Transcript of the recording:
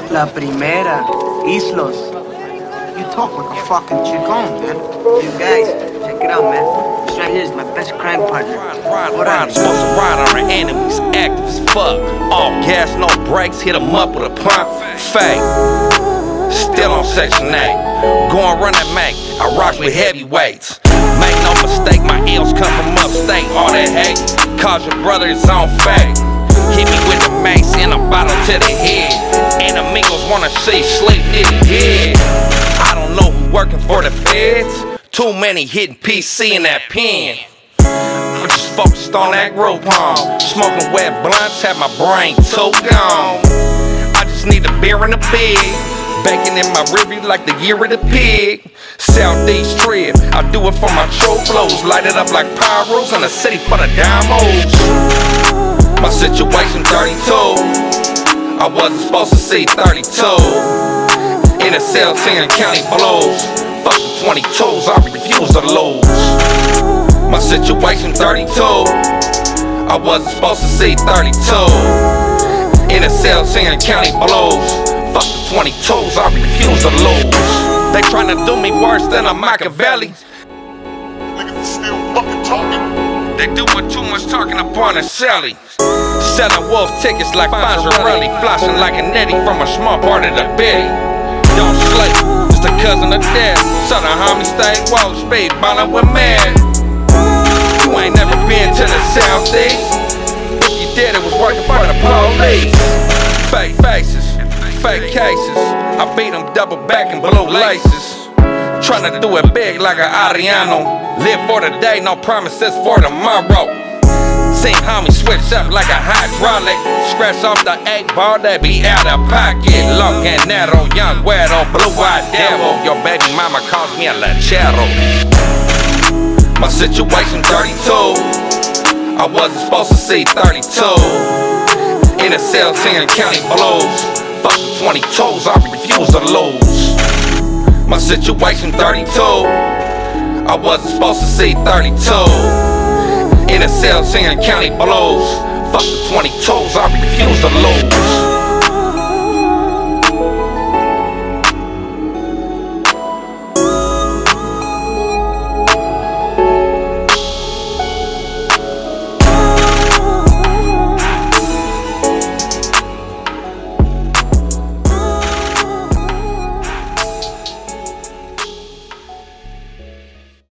La primera, Islos. You talk like a fucking chicon, man. You guys, check it out, man. This right here is my best crime partner. Ride, supposed to ride on our enemies, active as fuck. All gas, no brakes, hit 'em up with a pump. Fake, still on Section 8. Going run that Mac, I rock with heavyweights. Make no mistake, my L's come from upstate. All that hate, cause your brother is on fake. Hit me with the mace and a bottle to the head. And amigos wanna see sleep nigga dead. I don't know who working for the feds. Too many hitting PC in that pen. I'm just focused on that Groupon. Smoking wet blunts, have my brain too gone. I just need a beer and a pig. Bacon in my ribby like the year of the pig. Southeast trip, I do it for my true flows. Light it up like pyros in the city for the damos. My situation 32. I wasn't supposed to see 32. In a cell 10 county blues. Fuck the 22s, I refuse to lose. My situation 32. I wasn't supposed to see 32. In a cell 10 county blues. Fuck the 22s, I refuse to lose. They tryna do me worse than a Machiavelli. Niggas still fucking talking. They doing too much talking upon a Shelly. Selling wolf tickets like Fonzarelli. Flossing like an Eddie from a small part of the Betty. Don't slay, it's the cousin of death. So the homies stay woke, speed ballin' with man. You ain't never been to the Southeast. If you did, it was working for the police. Fake faces, fake cases. I beat them double back in blue laces. Tryna do it big like an Ariano. Live for the day, no promises for tomorrow. Seen homies switch up like a hydraulic. Scratch off the 8 ball, they be out of pocket. Long and narrow, young güero, blue-eyed devil. Your baby mama calls me a lechero. My situation 32. I wasn't supposed to see 32. In a cell 10 county blues. Fuck the 22s, I refuse to lose. My situation 32. I wasn't supposed to see 32. In a cell 10 county blues. Fuck the 22s, I refuse to lose.